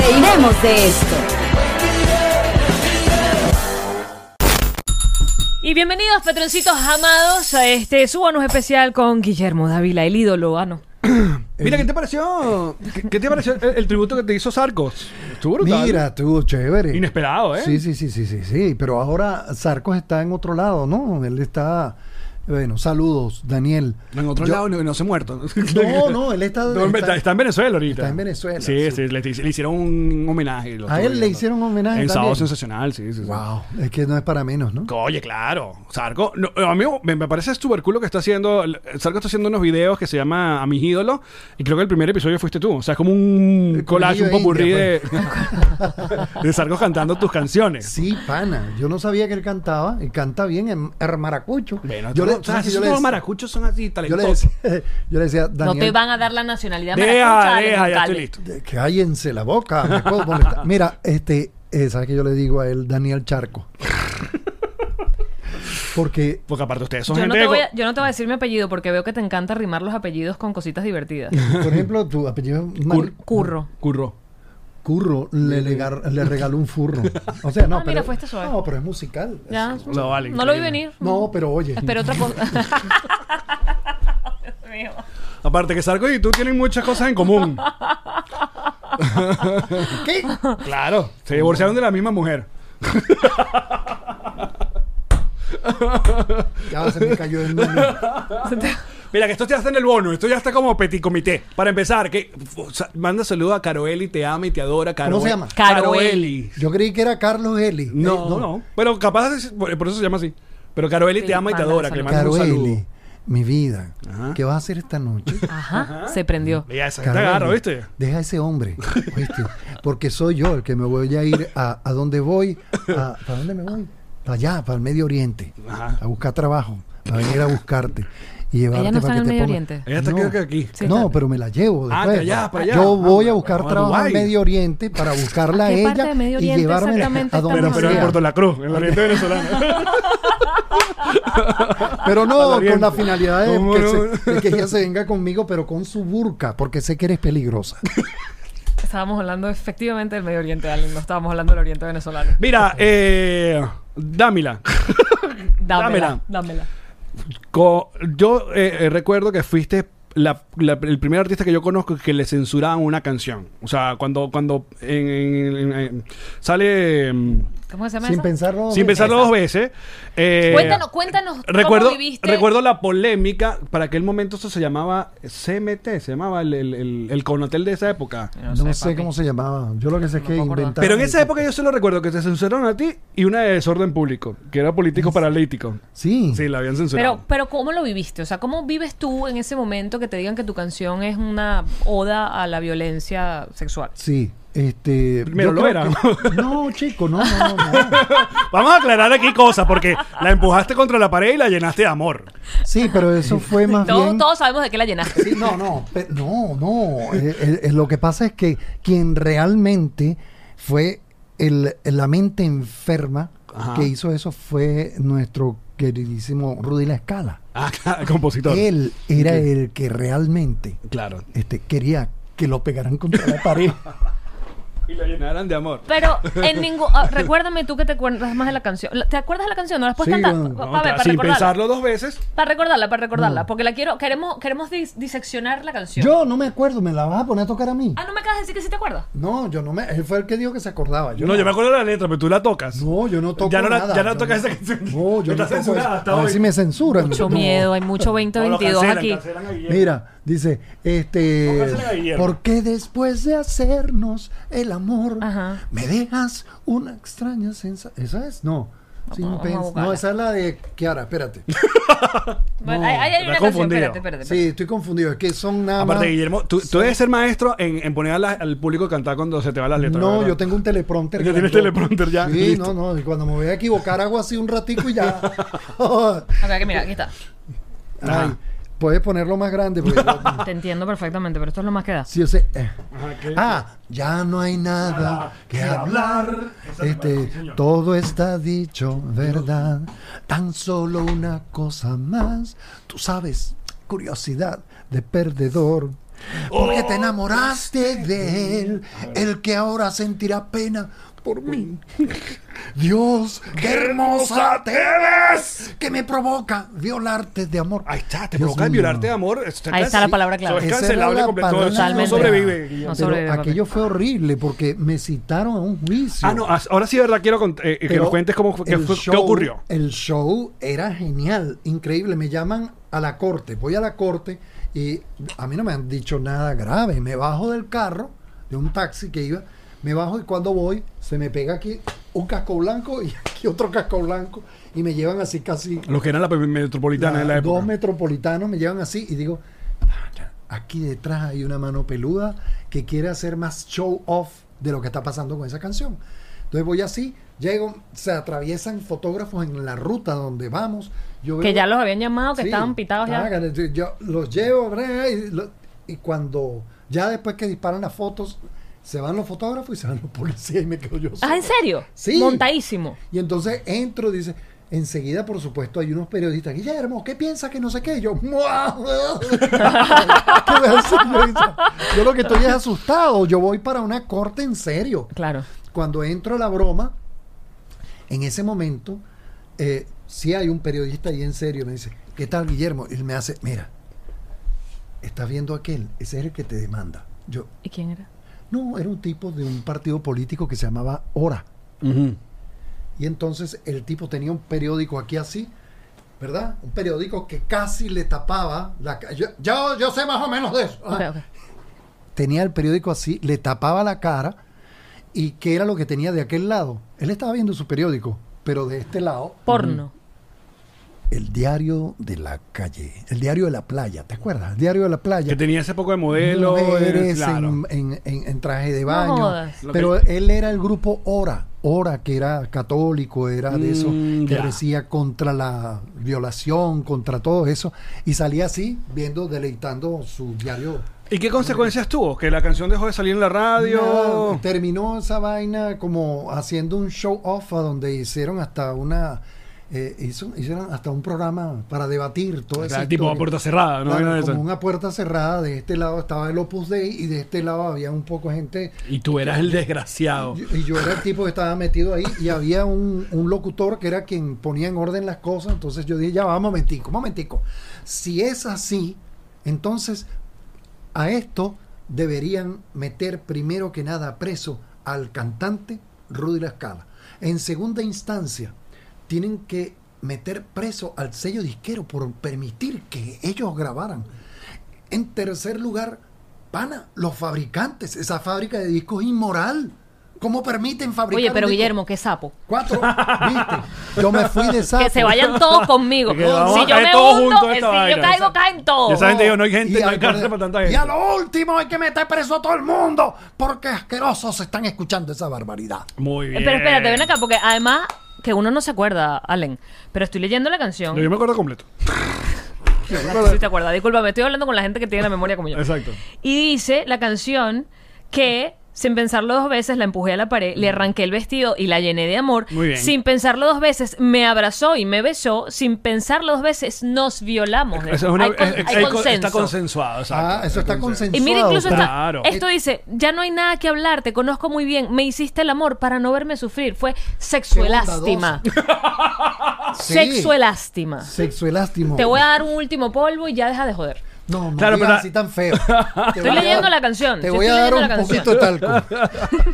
reiremos de esto. Y bienvenidos, patroncitos amados, a este su bonus especial con Guillermo Dávila, el ídolo. No. Mira, ¿qué te pareció? ¿Qué te pareció el tributo que te hizo Sarcos? Estuvo brutal. Mira, estuvo chévere. Inesperado, ¿eh? Sí. Pero ahora Sarcos está en otro lado, ¿no? Él está... Bueno, saludos, Daniel. En otro lado no se ha muerto. No, él está en Venezuela ahorita. Está en Venezuela. Sí, le hicieron un homenaje. A él le hicieron un homenaje en también. Sábado Sensacional, sí. Wow, es que no es para menos, ¿no? Oye, claro. Sarco, a mí me parece súper cool lo que está haciendo. Sarco está haciendo unos videos que se llama A mis ídolos. Y creo que el primer episodio fuiste tú. O sea, es como un collage, un popurrí de Sarco cantando tus canciones. Sí, pana. Yo no sabía que él cantaba. Y canta bien en maracucho. Bueno, todos los maracuchos son así talentosos. Yo le decía, Daniel, No te van a dar la nacionalidad deja, ya estoy listo. Cállense la boca, me puedo molestar. Mira, ¿sabes qué yo le digo a él? Daniel Charco. Porque aparte ustedes son yo gente... no te voy a decir mi apellido porque veo que te encanta rimar los apellidos con cositas divertidas. por ejemplo, tu apellido es Curro. le regaló un furro. O sea, no, mira, fue este suave. No, pero es musical. Ya, No, vale, no lo vi venir. No, pero oye. Espero otra cosa. Dios mío. Aparte que Sarco y tú tienen muchas cosas en común. ¿Qué? Claro, se divorciaron de la misma mujer. Ya se me cayó el nombre. Mira, que esto ya está en el bono, esto ya está como petit comité. Para empezar, manda saludo a Caroeli, te ama y te adora. ¿Cómo se llama? Caroeli. Yo creí que era Carlos Eli. No. Pero capaz, por eso se llama así. Pero Caroeli te ama y te adora, que le manda un saludo. Caroeli, mi vida, Ajá. ¿qué vas a hacer esta noche? Ajá. Se prendió. Mira, esa te Caroeli, agarro, ¿viste? Deja a ese hombre, ¿oíste? Porque soy yo el que me voy a ir a donde voy. ¿Para dónde me voy? Para allá, para el Medio Oriente. Ajá. A buscar trabajo. A venir a buscarte. Y llevarte Ella no está para en que el te Medio ponga- Oriente. Ella está No. que aquí. Sí, No, está. pero me la llevo Ah, después. para allá. Yo voy a buscar Vamos a trabajo Dubái. al Medio Oriente para buscarla a ¿Qué ella parte de Medio y Oriente llevarme exactamente a donde estamos Pero en sea. Puerto La Cruz, en el oriente venezolano. Pero Al no oriente. con la finalidad de ¿Cómo que, no? de que ella se venga conmigo, pero con su burka, porque sé que eres peligrosa. Estábamos hablando efectivamente del Medio Oriente, Alan. No estábamos hablando del Oriente venezolano. Mira, dámela. Dámela. Yo recuerdo que fuiste el primer artista que yo conozco que le censuraban una canción. O sea, cuando sale ¿Cómo se llama Sin eso? pensarlo. sin pensarlo dos veces. Cuéntanos Recuerdo, cómo viviste. recuerdo la polémica. Para aquel momento eso se llamaba CMT, se llamaba el Conotel de esa época. No sé cómo se llamaba. Yo lo que sé es que me acuerdo. inventaron. Pero en esa época yo solo recuerdo que te censuraron a ti y una de desorden público, que era político paralítico. Sí. Sí, la habían censurado. Pero ¿cómo lo viviste? O sea, ¿cómo vives tú en ese momento que te digan que tu canción es una oda a la violencia sexual? Sí. Primero yo lo creo era. que- No, chico, no. Vamos a aclarar aquí cosas, porque la empujaste contra la pared y la llenaste de amor. Sí, pero eso fue más bien. Todos sabemos de qué la llenaste. Sí, no. Lo que pasa es que quien realmente fue la mente enferma Ajá. que hizo eso fue nuestro queridísimo Rudy La Escala. Ah, compositor. Él era el que realmente Claro. quería que lo pegaran contra la pared. Y la llenaran de amor. Pero en ningún... recuérdame tú que te acuerdas más de la canción. ¿Te acuerdas de la canción? ¿No la puedes Sí, cantar? bueno. Para Sin recordarla. pensarlo dos veces. Para recordarla. Porque queremos diseccionar la canción. Yo no me acuerdo, ¿me la vas a poner a tocar a mí? Ah, ¿no me acabas de decir que sí te acuerdas? No, yo no me... Él fue el que dijo que se acordaba. Yo me acuerdo de la letra, pero tú la tocas. No, yo no toco Ya no nada. ya no Yo tocas esa canción. No, yo Está no toco censurada eso. hasta A ver hoy. si me censuran. Mucho No. miedo, hay mucho 2022 No, lo aquí. cancelan a Guillermo. Mira, dice, Póngasela a Guillermo. ¿por qué después de hacernos el amor Ajá. me dejas una extraña sensación? ¿Esa es? No. Vamos a buscarla. No, esa es la de Kiara, espérate. Bueno, No, hay está una canción, confundido. espérate. Sí, estoy confundido, es que son nada Aparte, más... Guillermo, tú debes ser maestro en poner al público a cantar cuando se te van las letras. No, ¿verdad? yo tengo un teleprompter. Ya tienes grandote. teleprompter ya. Sí, Listo. no, y cuando me voy a equivocar hago así un ratico y ya. Acá, que mira, aquí está. Ay, puedes ponerlo más grande porque Te entiendo perfectamente, pero esto es lo más que da. sí, yo sé. Ajá, ¿qué? Ya no hay nada que hablar. Todo está dicho, ¿verdad? Tan solo una cosa más. Tú sabes, curiosidad de perdedor. Porque te enamoraste de él, el que ahora sentirá pena por mí. Dios, qué hermosa te ves, que me provoca violarte de amor. Ahí está, te Dios provoca mío. violarte de amor. Ahí está la palabra Eso clave. es Esa cancelable era la completo. palabra Eso no Totalmente. sobrevive. No Pero sobrevive, papi. aquello fue horrible porque me citaron a un juicio. Ah, no, ahora sí, de verdad, quiero que Pero nos cuentes qué ocurrió. El show era genial, increíble. Me llaman a la corte. Voy a la corte y a mí no me han dicho nada grave. Me bajo del carro, de un taxi que iba, me bajo y cuando voy, se me pega aquí un casco blanco y aquí otro casco blanco y me llevan así casi... Lo que era la metropolitana en la época. Dos metropolitanos me llevan así y digo, aquí detrás hay una mano peluda que quiere hacer más show off de lo que está pasando con esa canción. Entonces voy así, llego, se atraviesan fotógrafos en la ruta donde vamos. Yo Que veo- ya los habían llamado, que Sí, estaban pitados ya. yo los llevo y cuando ya después que disparan las fotos, se van los fotógrafos y se van los policías y me quedo yo solo. Ah, ¿en serio? Sí. Montadísimo. Y entonces entro, dice, enseguida, por supuesto, hay unos periodistas. Guillermo, ¿qué piensa que no sé qué? Y yo, ¡mua! ¿Qué voy a hacer? Yo lo que estoy es asustado. Yo voy para una corte en serio. Claro. Cuando entro a la broma, en ese momento, sí hay un periodista ahí en serio. Me dice, ¿qué tal, Guillermo? Y él me hace, mira, ¿estás viendo aquel? Ese es el que te demanda. Yo, ¿Y quién era? no, era un tipo de un partido político que se llamaba Hora. Ujú. Y entonces el tipo tenía un periódico aquí así, ¿verdad? Un periódico que casi le tapaba la cara. Yo sé más o menos de eso. Ok, ok. Tenía el periódico así, le tapaba la cara. ¿Y qué era lo que tenía de aquel lado? Él estaba viendo su periódico, pero de este lado, Porno. el diario de la calle, el diario de la playa, ¿te acuerdas? El diario de la playa. Que tenía ese poco de modelo. Mujeres Claro. en traje de No baño. jodas. Pero él era el grupo Hora, que era católico, era de eso, que ya. decía contra la violación, contra todo eso. Y salía así, viendo, deleitando su diario. ¿Y qué consecuencias tuvo? Que la canción dejó de salir en la radio. No, terminó esa vaina como haciendo un show off a donde hicieron hasta una... hicieron hasta un programa para debatir todo O eso. sea, tipo a puerta cerrada, ¿no? Claro, Vaina de como esa. una puerta cerrada. De este lado estaba el Opus Dei y de este lado había un poco gente. Y tú eras el desgraciado. Y yo era el tipo que estaba metido ahí y había un locutor que era quien ponía en orden las cosas. Entonces yo dije, ya va, momentico. Si es así, entonces a esto deberían meter primero que nada preso al cantante Rudy La Scala. En segunda instancia, tienen que meter preso al sello disquero por permitir que ellos grabaran. En tercer lugar, pana, los fabricantes. Esa fábrica de discos es inmoral. ¿Cómo permiten fabricar Oye, pero un disco? Guillermo, qué sapo. 4, ¿viste? Yo me fui de sapo. Que se vayan todos conmigo. Que vamos Si a yo caer me todos hundo, juntos en si esta yo vaina. caigo, caen Y todos. esa gente dijo, no hay gente, no hay al- cárcel para tanta y gente. a lo último hay que meter preso a todo el mundo porque asquerosos están escuchando esa barbaridad. Muy bien. Pero espérate, ven acá, porque además que uno no se acuerda, Allen, pero estoy leyendo la canción. No, yo me acuerdo completo. Si te acuerdas, discúlpame, estoy hablando con la gente que tiene la memoria como yo. Exacto. Y dice la canción que sin pensarlo dos veces la empujé a la pared, le arranqué el vestido y la llené de amor. Muy bien. Sin pensarlo dos veces me abrazó y me besó. Sin pensarlo dos veces nos violamos. Eso es una- hay consenso. Está consensuado, exacto. Eso está consensuado. Y mira, incluso pero- Claro. esto dice, ya no hay nada que hablar, te conozco muy bien, me hiciste el amor para no verme sufrir. Fue sexuelástima. Sí. Sexuelástima. Sexuelástimo. Te voy a dar un último polvo y ya deja de joder. No, no Claro, digas pero- así tan feo. Estoy leyendo la canción. Te Sí, voy a estoy dar un leyendo la poquito de talco.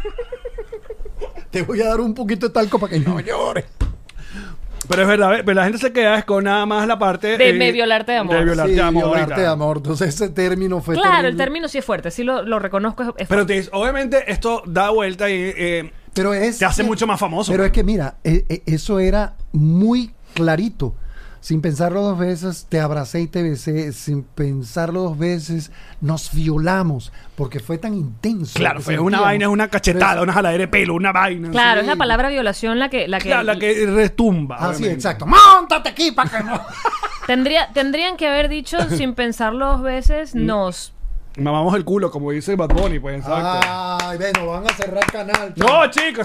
Te voy a dar un poquito de talco para que no llores. Pero es verdad, pero la gente se queda es con nada más la parte De me violarte de amor. De violarte Sí, de amor. y violarte tal. de amor. Entonces ese término fue Claro, el terrible. término sí es fuerte, sí lo reconozco. Es Pero fuerte. obviamente esto da vuelta y Pero es te hace que- mucho más famoso. Pero es que mira, eso era muy clarito. Sin pensarlo dos veces, te abracé y te besé. Sin pensarlo dos veces, nos violamos. Porque fue tan intenso. claro, que fue una sentíamos. vaina, es una cachetada, Pero es- una jaladera de pelo, una vaina. Claro, sí. es la palabra violación la que Claro, la que retumba. Ah, sí, obviamente. exacto. ¡Móntate aquí para que no! tendrían que haber dicho sin pensarlo dos veces nos. Mamamos el culo, como dice Bad Bunny, pues exacto. Ay, bueno, van a cerrar el canal. No, chicos.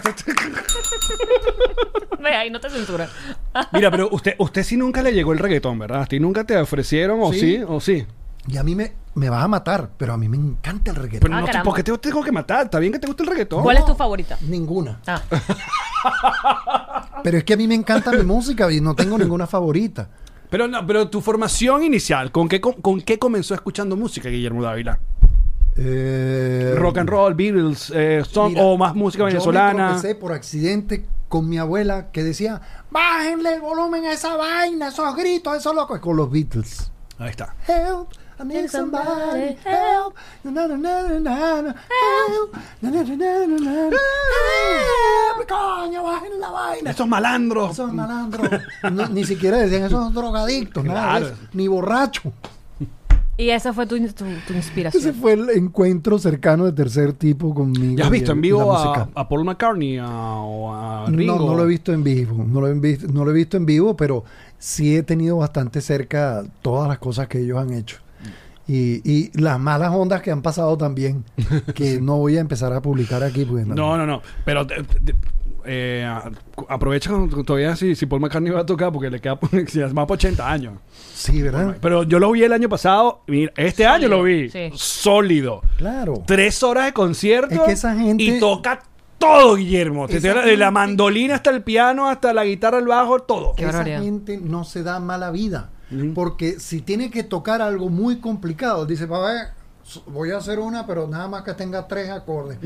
Ve ahí, no te censuran. Mira, pero usted sí nunca le llegó el reggaetón, ¿verdad? ¿A ti nunca te ofrecieron o Sí. sí? ¿O sí? Y a mí me vas a matar, pero a mí me encanta el reggaetón. Pero no, caramba. ¿por qué te tengo que matar? Está bien que te guste el reggaetón. ¿Cuál es tu favorita? Ninguna. Ah, Pero es que a mí me encanta mi música y no tengo ninguna favorita. Pero no, pero tu formación inicial, ¿con qué comenzó escuchando música, Guillermo Dávila? Rock and roll, Beatles, song, Mira, o más música Yo me venezolana. tropecé por accidente con mi abuela que decía, bájenle el volumen a esa vaina, esos gritos, esos locos, con los Beatles. Ahí está. Help, I need somebody, help, na, na, na, na, na, na, help, na, na, na, na, na, na, help, coño, bajen la vaina. Estos malandros. Esos malandros, ni siquiera decían esos drogadictos, nada Claro. de eso, ni borracho. y esa fue tu inspiración. Ese fue el encuentro cercano de tercer tipo conmigo. ¿Ya has visto en y vivo la música. a Paul McCartney o a Ringo? No lo he visto en vivo, no lo he visto en vivo, pero sí he tenido bastante cerca todas las cosas que ellos han hecho. Y las malas ondas que han pasado también, que no voy a empezar a publicar aquí. Pues, No. Pero aprovecha todavía si Paul McCartney va a tocar porque le queda más por 80 años. Sí, ¿verdad? Pero yo lo vi el año pasado. Mira, este año lo vi. Sí. Sólido. Claro. 3 horas de concierto. Es que esa gente- Y toca todo, Guillermo. Te Esa estoy hablando de la gente- mandolina hasta el piano, hasta la guitarra, el bajo, todo. Qué Esa barbaridad. gente no se da mala vida. Ujú. Porque si tiene que tocar algo muy complicado, dice, ver, voy a hacer una, pero nada más que tenga 3 acordes.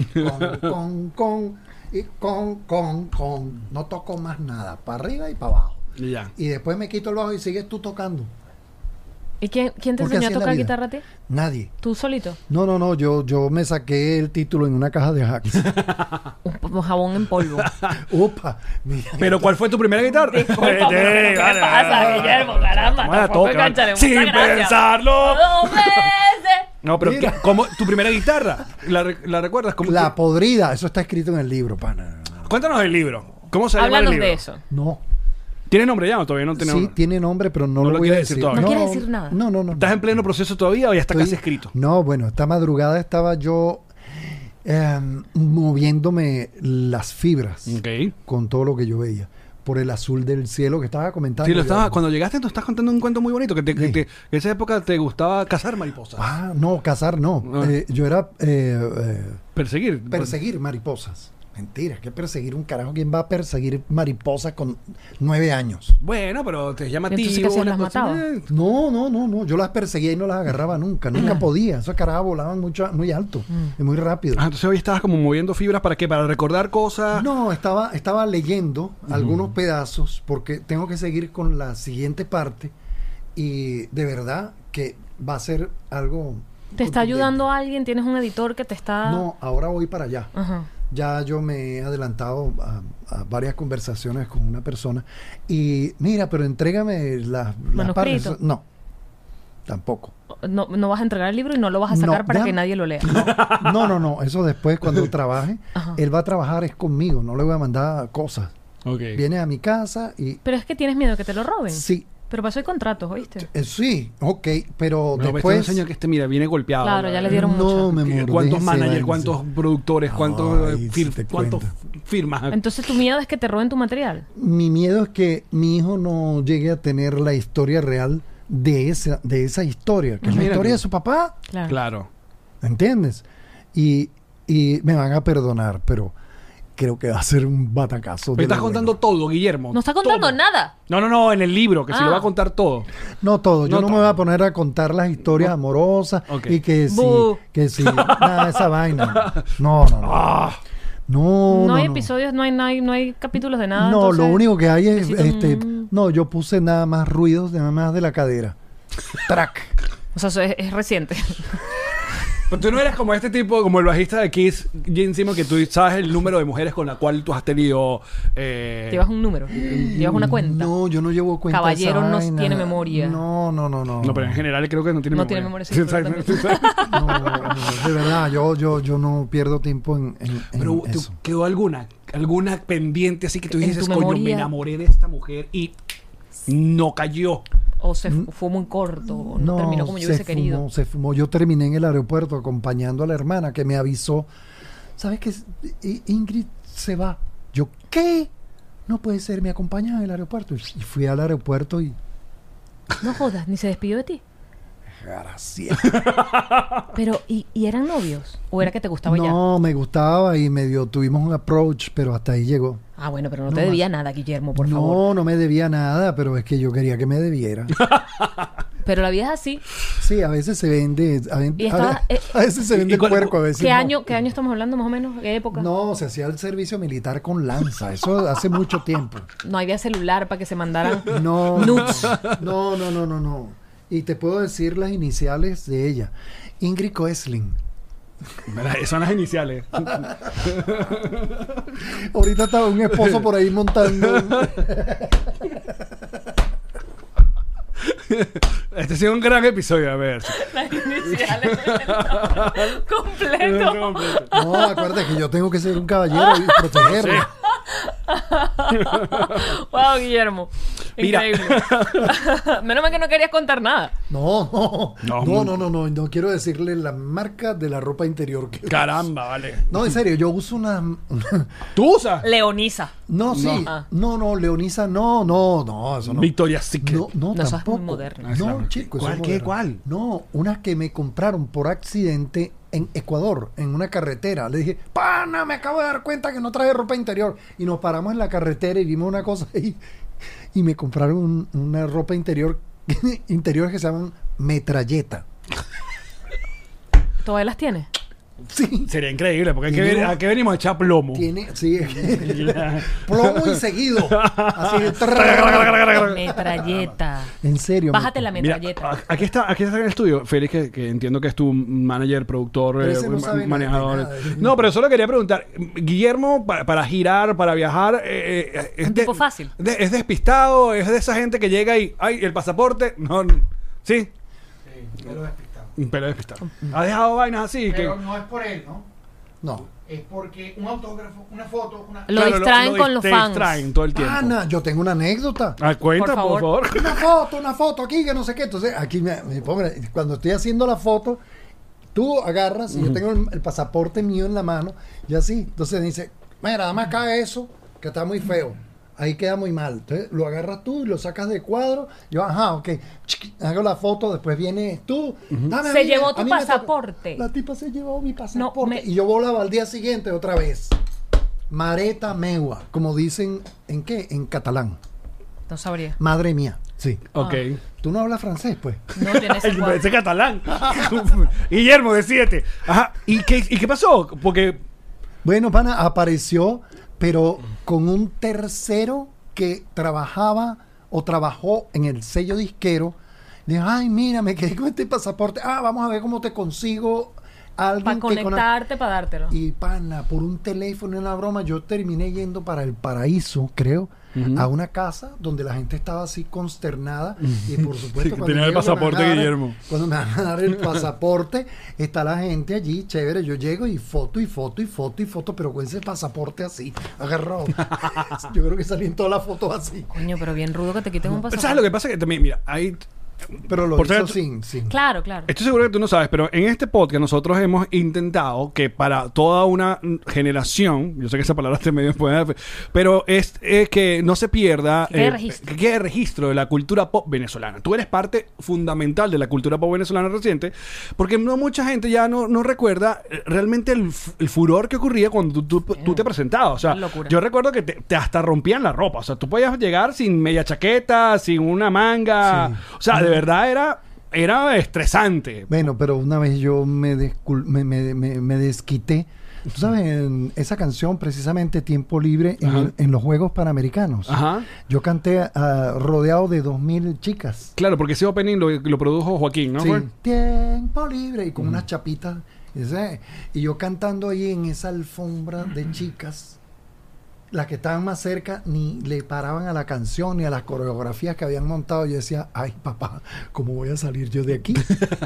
Con. No toco más nada. Para arriba y para abajo. Y ya. Y después me quito el bajo y sigues tú tocando. ¿Y quién te Porque enseñó a así es la tocar vida. guitarra a ti? Nadie. ¿Tú solito? No. Yo me saqué el título en una caja de hacks. Un jabón en polvo. Upa. Mira. Pero ¿cuál fue tu primera guitarra? Disculpa, pero ¿qué pasa, Guillermo? Caramba, Vamos a tampoco tocar. engancharle Sin muchas gracias. pensarlo. ¡Dos veces! No, pero Mira. ¿cómo, tu primera guitarra? ¿La recuerdas? ¿Cómo La podrida. Eso está escrito en el libro, pana. Cuéntanos del libro. ¿Cómo se llama el Háblanos libro? de eso. No. ¿Tiene nombre ya o todavía no tiene Sí, nombre? tiene nombre, pero no, No lo lo voy a quieres decir decir. todavía. No quieres decir nada. No. ¿Estás en pleno proceso todavía o ya está Estoy- casi escrito? No, bueno, esta madrugada estaba yo moviéndome las fibras Ok. con todo lo que yo veía. Por el azul del cielo que estaba comentando. Sí, yo. cuando llegaste tú estás contando un cuento muy bonito, que Sí. en esa época te gustaba cazar mariposas. No, cazar no. Ah. Yo era Perseguir. perseguir mariposas. Mentira, que perseguir un carajo. ¿Quién va a perseguir mariposas con 9 años? Bueno, pero te llama Entonces, tío. ¿qué hacías? ¿Las matabas? No. Yo las perseguía y no las agarraba nunca. Nunca podía. Esos carajos volaban muy alto y muy rápido. Ah, entonces hoy estabas como moviendo fibras ¿para qué? Para recordar cosas. No, estaba leyendo algunos pedazos porque tengo que seguir con la siguiente parte y de verdad que va a ser algo... ¿Te está contundente. ayudando alguien? ¿Tienes un editor que te está...? No, ahora voy para allá. Ajá. Ya yo me he adelantado a varias conversaciones con una persona y mira, pero entrégame las ¿Manuscrito? partes. No, tampoco. No vas a entregar el libro y no lo vas a sacar No, para ya- que nadie lo lea. No, eso después cuando trabaje, Ajá. él va a trabajar es conmigo, no le voy a mandar cosas. Ok. Viene a mi casa y Pero es que tienes miedo que te lo roben. sí, Pero para eso hay contratos, ¿oíste? sí, ok, pero No, después... este señor que viene golpeado. Claro, ya le dieron no, mucho. mi amor, ¿Cuántos déjese managers, vaina. cuántos productores, cuántos, Ay, si te cuántos cuento. firmas? Entonces tu miedo es que te roben tu material. Mi miedo es que mi hijo no llegue a tener la historia real de esa historia, que es la Mira historia tú. de su papá, Claro. Claro. ¿entiendes? Y me van a perdonar, pero creo que va a ser un batacazo. Me de estás lo contando bueno. todo, Guillermo. No está contando Todo. nada. No, en el libro, que se Ah. lo va a contar todo. No todo, yo No no me todo. voy a poner a contar las historias amorosas Ok. y que Bu. nada de esa vaina. No. Ah, No hay episodios, no hay capítulos de nada. No, entonces, lo único que hay es, necesito no, yo puse nada más ruidos, nada más de la cadera. Track. O sea, eso es reciente. pero tú no eres como este tipo, como el bajista de Kiss, Gene Simmons, que tú sabes el número de mujeres con la cual tú has tenido... Llevas un número, llevas una cuenta. No, yo no llevo cuenta de esa Caballero no vaina. tiene memoria. No. No, pero en general creo que no tiene No memoria. tiene memoria, sí, Sí, pero exacto. No, de verdad, yo no pierdo tiempo en Pero ¿te eso. quedó alguna pendiente así que tú En dices, tu coño, memoria. me enamoré de esta mujer y no cayó? O fue muy corto, o no terminó como yo hubiese querido. Se fumó. Yo terminé en el aeropuerto acompañando a la hermana que me avisó. ¿Sabes qué? Ingrid se va. Yo, ¿qué? No puede ser, me acompaña en el aeropuerto. Y fui al aeropuerto y No jodas, ni se despidió de ti. desgracia. Pero, ¿y eran novios? ¿O era que te gustaba ya? No, me gustaba y medio tuvimos un approach, pero hasta ahí llegó. Ah, bueno, pero no No te debía más. nada, Guillermo, por No, favor. no me debía nada, pero es que yo quería que me debiera. Pero la vida es así. Sí, a veces se vende, Y estaba, a veces se vende ¿y cuál- puerco, a veces ¿Qué no. año estamos hablando más o menos? ¿Qué época? No, se hacía el servicio militar con lanza, eso hace mucho tiempo. No había celular para que se mandaran No, nudes. no. Y te puedo decir las iniciales de ella. Ingrid Koesling. Mira, son las iniciales. Ahorita estaba un esposo por ahí montando. Este ha sido un gran episodio, a ver. Las iniciales del completo. No, acuérdate que yo tengo que ser un caballero y protegerlo. Wow, Guillermo. Mira. Increíble. Menos mal que no querías contar nada. No, No, no quiero decirle la marca de la ropa interior que Caramba, vale. No, en serio, yo uso una ¿Tú usas? Leonisa. No, sí. Ah. No, Leonisa, no, eso no. Victoria's Secret. No, No, eso es tampoco. muy moderno. Ah, claro. No, chico, eso ¿Cuál, es qué, moderno. cuál? No, unas que me compraron por accidente en Ecuador, en una carretera. Le dije, pana, me acabo de dar cuenta que no traje ropa interior. Y nos paramos en la carretera y vimos una cosa ahí. Y me compraron una ropa interior que se llaman metralleta. ¿Todavía las tienes? Sí. Sería increíble, porque Tiene un- ¿a qué venimos a echar plomo? Tiene, sí, plomo y seguido. Así, Metralleta. en serio. Bájate la Mira, metralleta. aquí está en el estudio Félix, que entiendo que es tu manager, productor, Pero ese no sabe manejador. nada de nada. No, pero solo quería preguntar, Guillermo, para girar, para viajar, es Un tipo fácil. es despistado, es de esa gente que llega y, ay, el pasaporte, no, sí, Pero despistado. un pelo despistado. Ha dejado vainas así Pero que no es por él, ¿no? No. Es porque un autógrafo, una foto, una... Lo distraen con los te fans. distraen todo el tiempo. Pana, yo tengo una anécdota. Ah, cuenta, Por por favor. favor. Una foto aquí, que no sé qué. Entonces, aquí me pongo, cuando estoy haciendo la foto, tú agarras y yo tengo el pasaporte mío en la mano y así. Entonces dice, mira, dame acá eso, que está muy feo. Ahí queda muy mal. Entonces lo agarras tú y lo sacas de cuadro. Yo, ajá, ok. Hago la foto, después vienes tú. Dame, Se a mí, llevó a tu mí me toca. pasaporte. La tipa se llevó mi pasaporte. No, me- Y yo volaba al día siguiente otra vez. Mareta meua, como dicen, ¿en qué? En catalán. No sabría. Madre mía. Sí. Ok. Tú no hablas francés, pues. No tiene ese Ay, cuadro. ese catalán. Guillermo, decídete. Ajá. ¿Y qué pasó? Porque Bueno, pana, apareció, pero con un tercero que trabajaba o trabajó en el sello disquero. Le dijo, ay, mira, me quedé con este pasaporte. Ah, vamos a ver cómo te consigo a alguien Para que con- conectarte, para dártelo. Y pana, por un teléfono y una broma, yo terminé yendo para el paraíso, creo, a una casa donde la gente estaba así consternada. Y por supuesto, Sí, cuando tenía el llego, pasaporte, me van a dar- Guillermo. Cuando me van a dar el pasaporte, está la gente allí, chévere. Yo llego y foto, pero con ese pasaporte así, agarrado. Yo creo que salí en todas las fotos así. Coño, pero bien rudo que te quiten un pasaporte. ¿sabes lo que pasa? Que también, mira, hay... Pero lo Por hizo cierto- sin. Claro, claro. Estoy seguro que tú no sabes, pero en este podcast nosotros hemos intentado que para toda una generación, yo sé que esa palabra este medio puede, pero es que no se pierda, Que quede registro. que quede registro de la cultura pop venezolana. Tú eres parte fundamental de la cultura pop venezolana reciente, porque no mucha gente ya no recuerda realmente el furor que ocurría cuando tú te presentabas. O sea, Locura. yo recuerdo que te hasta rompían la ropa. O sea, tú podías llegar sin media chaqueta, sin una manga. Sí. O sea, de verdad era estresante. Bueno, pero una vez yo me desquité. Tú sabes, en esa canción, precisamente Tiempo Libre, Ajá. en los Juegos Panamericanos. Ajá. Yo canté rodeado de 2000 chicas. Claro, porque ese opening lo produjo Joaquín, ¿no? Sí. fue? Tiempo Libre. Y con unas chapitas. Y yo cantando ahí en esa alfombra de chicas. Las que estaban más cerca ni le paraban a la canción ni a las coreografías que habían montado. Yo decía, ay papá, ¿cómo voy a salir yo de aquí?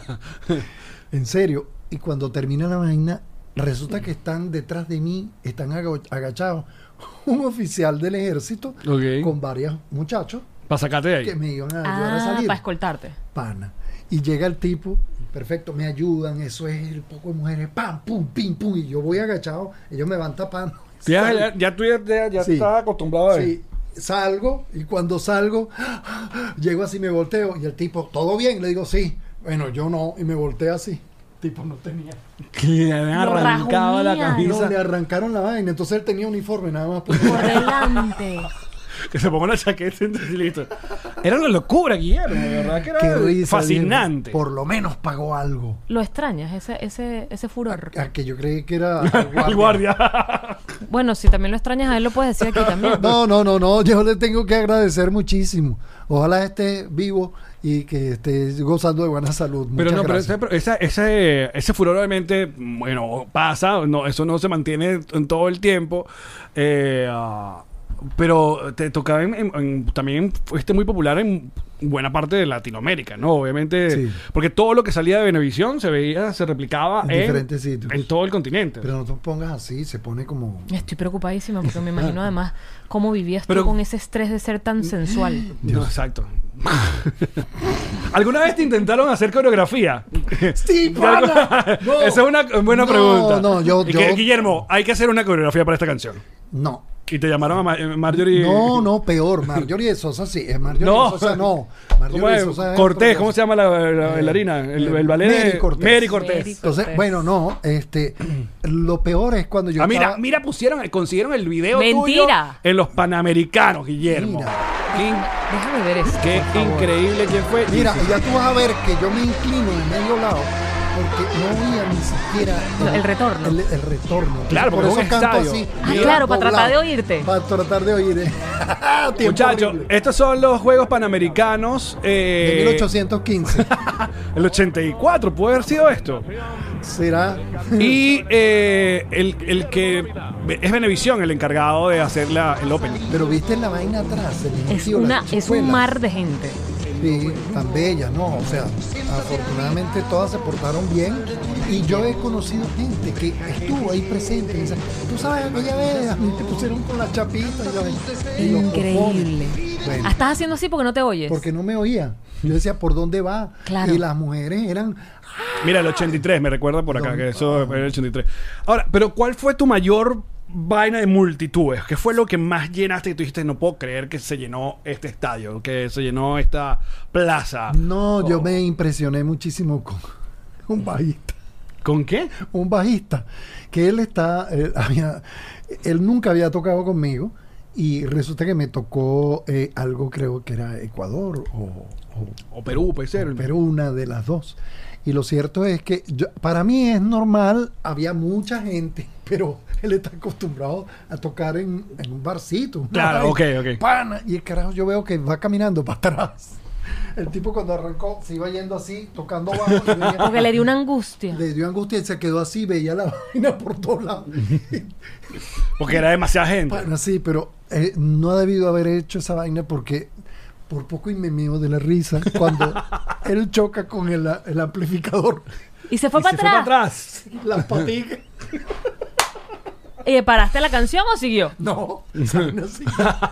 En serio. Y cuando termina la vaina, resulta que están detrás de mí, están agachados, un oficial del ejército Ok. con varios muchachos Para sacarte de ahí. que me iban a ayudar a Ah, salir. para escoltarte. Pana. Y llega el tipo, perfecto, me ayudan, eso es el poco de mujeres, pam, pum, pim, pum, y yo voy agachado, ellos me van tapando. Tú ya Sí. estás acostumbrado a Sí, salgo y cuando salgo llego así, me volteo y el tipo, ¿todo bien? Le digo, sí. Bueno, yo no, y me volteé así. Tipo, no tenía. Que le habían Lo arrancado la rajuñaron. No, camisa. le arrancaron la vaina. Entonces él tenía uniforme, nada más. Por delante. Que se ponga una chaqueta y listo. Era una locura, Guillermo, de verdad que era Qué risa. fascinante. Por lo menos pagó algo. ¿Lo extrañas, ese furor? A que yo creí que era El guardia. Bueno, si también lo extrañas a él, lo puedes decir aquí también. No. Yo le tengo que agradecer muchísimo. Ojalá esté vivo y que esté gozando de buena salud. Pero Muchas no, gracias. pero ese furor obviamente, bueno, pasa, no, eso no se mantiene en todo el tiempo. Pero te tocaba también fuiste muy popular en buena parte de Latinoamérica, ¿no? Obviamente, Sí. porque todo lo que salía de Venevisión se replicaba En diferentes sitios. en todo el continente. Pero no te pongas así, se pone como... Estoy preocupadísima porque me imagino además cómo vivías Pero- tú con ese estrés de ser tan sensual. No, exacto. ¿Alguna vez te intentaron hacer coreografía? ¡Sí, pana! No. Esa es una buena No, pregunta. no, yo- Guillermo, hay que hacer una coreografía para esta canción. No. Y te llamaron a Marjorie. No, peor. Marjorie de Sosa sí. Marjorie No. de Sosa no. ¿Cómo Marjorie de es? Sosa es Cortés, otra ¿cómo cosa. se llama la bailarina? El ballet Mary de Cortés. Mary Cortés. Mary. Entonces, Cortés. bueno, no. Lo peor es cuando yo Ah, estaba... mira, consiguieron el video Mentira. tuyo en los Panamericanos, Guillermo. Mira. Déjame ver eso. Qué por favor. increíble quién fue. Mira, y ya tú vas a ver que yo me inclino de medio lado porque no oía ni siquiera El retorno. El retorno. Claro, por porque eso es un canto ensayo. así. Ah, bien claro, para tratar doblado. de oírte. Para tratar de oír. Tiempo Muchachos, horrible. estos son los Juegos Panamericanos. De 1815. El 84, puede haber sido esto. Será. Y el que es Venevisión el encargado de hacer el opening. Pero viste la vaina atrás. el Es, inicio, las es un chicuelas. mar de gente. Sí, tan bella, ¿no? O sea, afortunadamente todas se portaron bien y yo he conocido gente que estuvo ahí presente y dice, tú sabes, aquella vez a mí te pusieron con la chapita y los Increíble. popones. Bueno, Ah, estás haciendo así porque no te oyes. porque no me oía. Yo decía, ¿por dónde va? Claro. Y las mujeres eran... Mira, el 83, me recuerda por acá, que eso era el 83. Ahora, pero ¿cuál fue tu mayor vaina de multitudes? ¿Qué fue lo que más llenaste y tú dijiste, no puedo creer que se llenó este estadio, que se llenó esta plaza? No, yo me impresioné muchísimo con un bajista. ¿Con qué? Un bajista, que él nunca había tocado conmigo y resulta que me tocó algo, creo que era Ecuador O Perú, puede ser. Perú, una de las dos. Y lo cierto es que para mí es normal, había mucha gente, pero él está acostumbrado a tocar en un barcito. una Claro, vaina, ok. pana, y el carajo yo veo que va caminando para atrás. El tipo cuando arrancó se iba yendo así, tocando bajo. Y venía- Porque le dio una angustia. le dio angustia y se quedó así, veía la vaina por todos lados. Porque era demasiada gente. Bueno, sí, pero no ha debido haber hecho esa vaina porque por poco y me meo de la risa cuando él choca con el amplificador. Y se fue Y para se fue para atrás. atrás. Las paticas. ¿Paraste la canción o siguió? No, esa vaina así.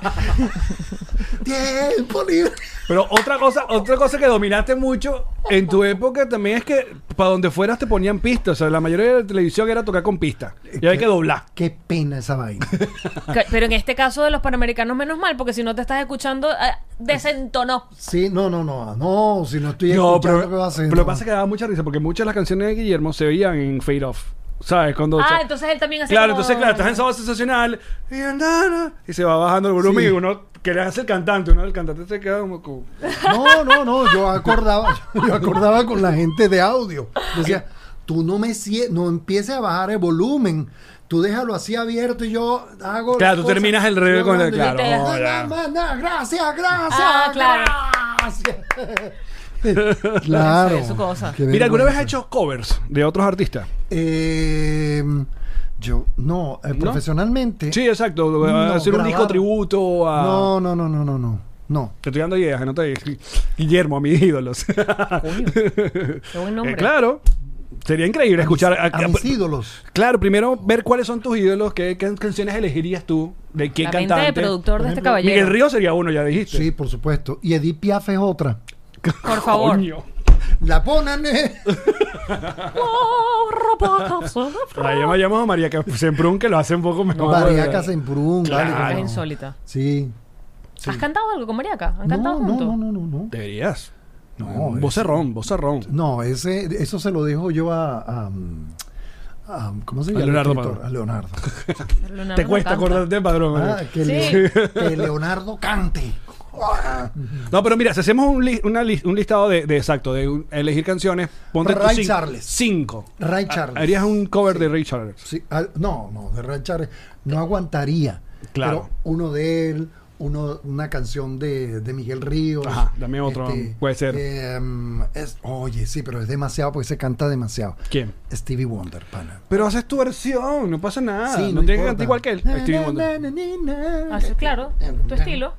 Tiempo libre. Pero otra cosa que dominaste mucho en tu época también es que para donde fueras te ponían pistas. O sea, la mayoría de la televisión era tocar con pistas. Y hay que doblar. Qué pena esa vaina. Pero en este caso de los Panamericanos, menos mal, porque si no te estás escuchando, desentonó. Sí, no, si no estoy No, escuchando pero, qué va a hacer. pero lo no. que pasa es que daba mucha risa porque muchas de las canciones de Guillermo se veían en Fade Off. ¿Sabes? Cuando Entonces él también hace claro, como- entonces, claro, estás en Sábado Sensacional y se va bajando el volumen Sí. y uno quiere hacer el cantante, ¿no? El cantante se queda como... No, yo acordaba con la gente de audio. Decía, tú no empieces a bajar el volumen. Tú déjalo así abierto y yo hago... Claro, las tú cosas. terminas el revés Yo con el- hablando y claro, yo, ya. Gracias, claro. gracias. Claro. Sí, su cosa. Qué Mira, ¿alguna vez has vergüenza. hecho covers de otros artistas? Yo, no, profesionalmente. Sí, exacto. No, hacer un disco grabar. tributo a... No. Te estoy dando ideas, no te... Guillermo, a mis ídolos. Coño, qué buen nombre. Claro. Sería increíble escuchar... A mis ídolos. Claro, primero ver cuáles son tus ídolos, qué canciones elegirías tú, de qué La mente cantante. de productor de este ejemplo, caballero. Miguel Ríos sería uno, ya dijiste. Sí, por supuesto. Y Edith Piaf es otra. Por favor. Coño. La ponen. Ahí llamamos a María Semprún, que lo hace un poco mejor. Mariaca Semprún. Claro. vale, Es no. insólita. Sí. ¿Has cantado algo con Mariaca? ¿Han cantado No, juntos? no. Deberías. No, Vocerrón. No, eso se lo dejo yo a ¿cómo se llama? Leonardo El escritor, Padrón. a Leonardo. Leonardo Te cuesta no canta. acordarte del padrón. Que, Sí. que Leonardo cante. No, pero mira, si hacemos un listado de exacto, de elegir canciones, ponte Ray tú Charles. 5. Ray Charles. Harías un cover Sí. de Ray Charles. Sí, no, de Ray Charles no aguantaría. Claro. Pero uno de él, una canción de Miguel Ríos. Ajá, también otro, puede ser. Oye, sí, pero es demasiado porque se canta demasiado. ¿Quién? Stevie Wonder, pana. Pero haces tu versión, no pasa nada. Sí, no tienes que importa. cantar igual que él. Stevie Wonder. Ah, sí, claro, tu estilo.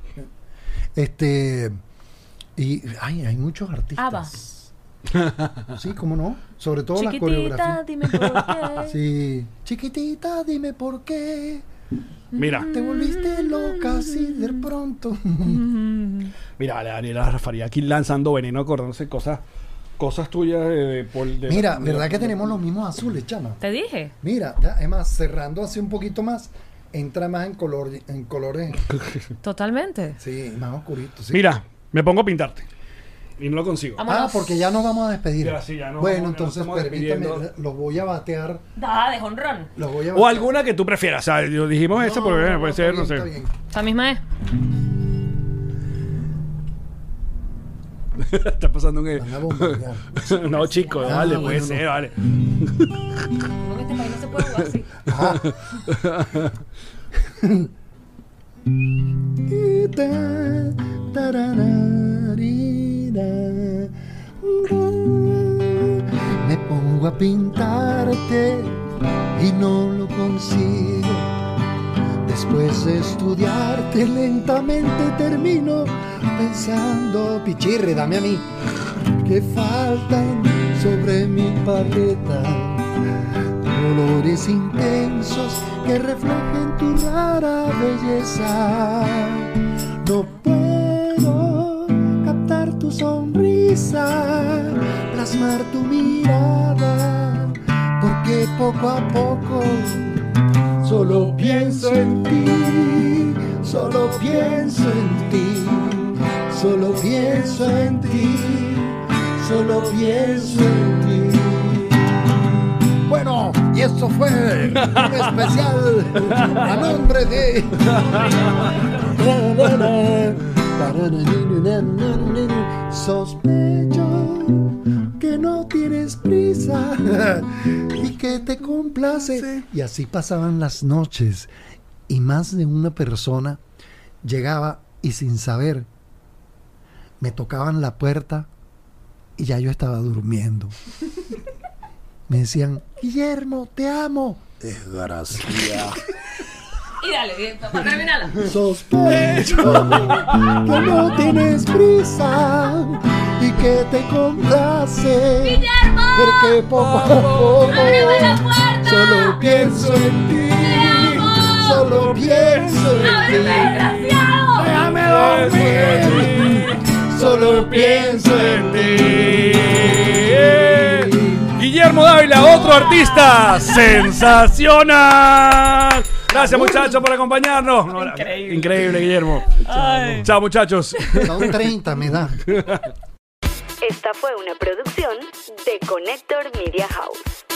Y hay muchos artistas. Sí, cómo no. Sobre todo las Chiquitita, coreografías. dime por qué. Sí. Chiquitita, dime por qué. Mira, Te volviste loca así de pronto. mira, Daniela Rafaría aquí lanzando veneno, acordándose cosas tuyas de Mira, ¿verdad que tenemos los mismos azules, chama? Te dije. Mira, ya, es más, cerrando así un poquito más, entra más en colores, Totalmente. sí, más oscuritos. Sí. Mira, me pongo a pintarte. Y no lo consigo. Vámonos. Porque ya nos vamos a despedir. Ya, sí, ya nos bueno, vamos, ya nos entonces estamos permítame, despidiendo. los voy a batear. Da, de jonrón. Los voy a O batear. alguna que tú prefieras. O sea, dijimos esa porque puede está ser, bien, no sé. está bien. Esa misma es. Está pasando un... Van a bombardear. No, chico, Ah, vale, bueno, puede no. ser, vale. No, en este país no se puede jugar así. Ajá. Me pongo a pintarte y no lo consigo. Después de estudiarte lentamente termino pensando, pichirre, dame a mí, que faltan sobre mi paleta colores intensos que reflejen tu rara belleza. No puedo captar tu sonrisa, plasmar tu mirada, porque poco a poco solo pienso en ti, solo pienso en ti, solo pienso en ti, solo pienso en ti. Bueno, y esto fue un especial a nombre de... Sospecho que no tienes prisa y que te complace. Y así pasaban las noches y más de una persona llegaba y sin saber me tocaban la puerta y ya yo estaba durmiendo. Me decían, Guillermo, te amo. Desgracia. Y dale, para terminarla. Sospecho que no tienes prisa y que te complace. ¡Guillermo! Porque poco a poco ¡Ábreme la puerta! solo pienso en ti. ¡Te amo! Solo pienso en ¡Ábreme, ti. desgraciado! Déjame dormir. Solo pienso en ti. Guillermo Dávila, otro artista sensacional. Gracias, muchachos, por acompañarnos. Increíble. Increíble, Guillermo. Ay. Chao, muchachos. Son 30, me da. Esta fue una producción de Connector Media House.